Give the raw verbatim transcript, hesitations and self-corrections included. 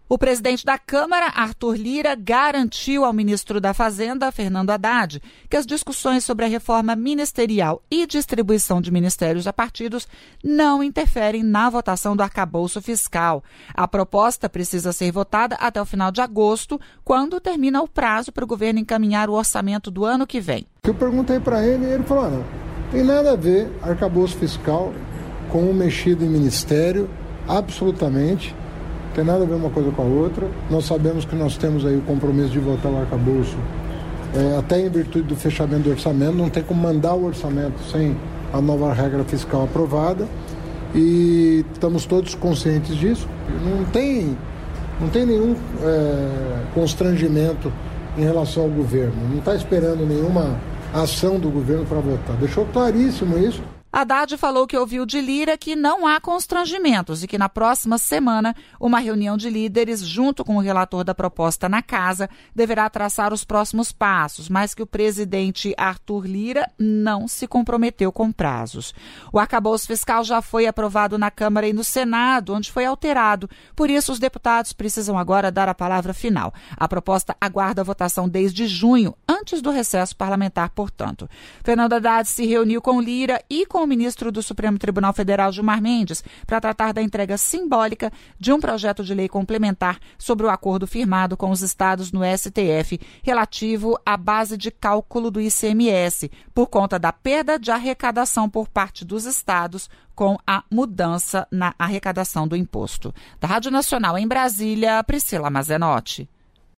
O presidente da Câmara, Arthur Lira, garantiu ao ministro da Fazenda, Fernando Haddad, que as discussões sobre a reforma ministerial e distribuição de ministérios a partidos não interferem na votação do arcabouço fiscal. A proposta precisa ser votada até o final de agosto, quando termina o prazo para o governo encaminhar o orçamento do ano que vem. Eu perguntei para ele e ele falou, ah, não, tem nada a ver arcabouço fiscal com o mexido em ministério, absolutamente. Tem nada a ver uma coisa com a outra. Nós sabemos que nós temos aí o compromisso de votar o arcabouço, é, até em virtude do fechamento do orçamento. Não tem como mandar o orçamento sem a nova regra fiscal aprovada. E estamos todos conscientes disso. Não tem, não tem nenhum é, constrangimento em relação ao governo. Não está esperando nenhuma ação do governo para votar. Deixou claríssimo isso. Haddad falou que ouviu de Lira que não há constrangimentos e que na próxima semana uma reunião de líderes, junto com o relator da proposta na casa, deverá traçar os próximos passos, mas que o presidente Arthur Lira não se comprometeu com prazos. O arcabouço fiscal já foi aprovado na Câmara e no Senado, onde foi alterado. Por isso, os deputados precisam agora dar a palavra final. A proposta aguarda a votação desde junho, antes do recesso parlamentar, portanto. Fernando Haddad se reuniu com Lira e com o ministro do Supremo Tribunal Federal, Gilmar Mendes, para tratar da entrega simbólica de um projeto de lei complementar sobre o acordo firmado com os estados no S T F relativo à base de cálculo do I C M S, por conta da perda de arrecadação por parte dos estados com a mudança na arrecadação do imposto. Da Rádio Nacional em Brasília, Priscila Mazenotti.